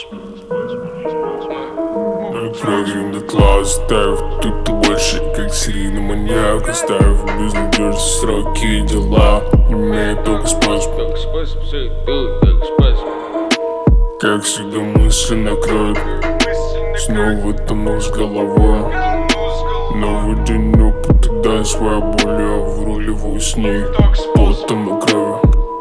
Прогрим дотла, оставив тут больше, как серийный маньяк. Оставив безнадежные сроки и дела. Имеет только способ. Как всегда мысли накроют. Снова тону с головой. Новый день опыта, дай своя боль, а в рулевую с ней потом и кровью.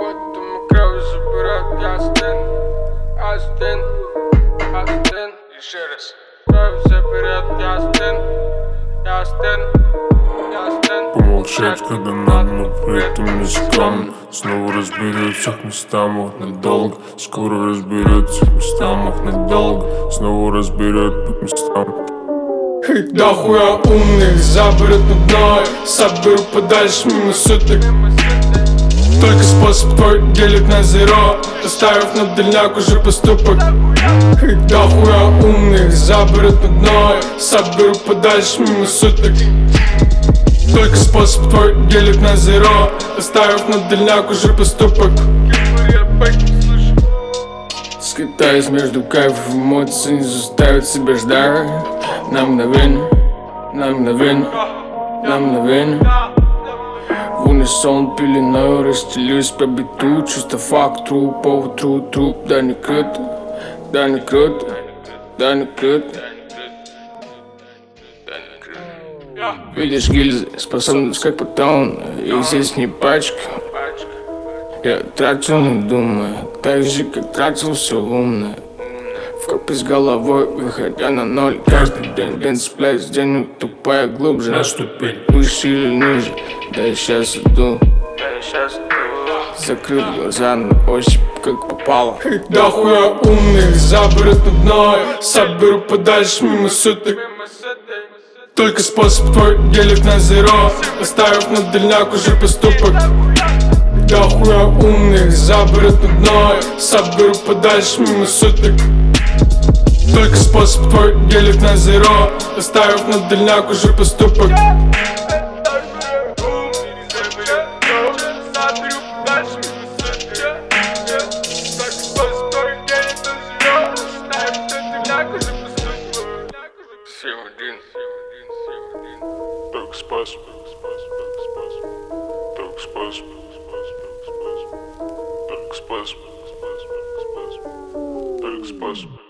Еще раз. Кровь заберет, я стен. Помолчать, когда надо, но при этом не скромно. Снова разберет всех местам, ох, надолго. Скоро разберет всех местам, ох, надолго. Снова разберет по местам. Да хуя умных заберет над мной. Соберу подальше мимо суток. Только способ твой делит на зеро, оставив на дальняк уже поступок. Да хуя умных заберет над мной. Соберу подальше мимо суток. Только способ твой делит на зеро, оставив на дальняк уже поступок. Скитаюсь между кайфов и эмоций, не заставить себя ждать. На мгновение, на мгновение, на мгновение. В унисон пеленою расстелюсь по биту. Чувство факт, труп, повод, труп. Да не круто, да не круто, да не круто. Видишь гильзы, способность как патон. Их здесь не пачка. Я трачу, не думая, так же, как тратил все умное. Вкопы с головой, выходя на ноль. Каждый день, день цепляюсь, день тупая глубже. На ступень Выше или ниже, да я сейчас иду. Закрыл глаза на ощупь, как попало. Да хуя умных заберет над мной. Соберу подальше мимо суток. Только способ твой делит на зеро, оставив на дальняк уже поступок. Да хуя умных заберет над мной. Соберу подальше мимо суток. Только способ твой делит на зеро, оставив на дальняк уже поступок. Только способ. Только способ. Только способ. Только способ.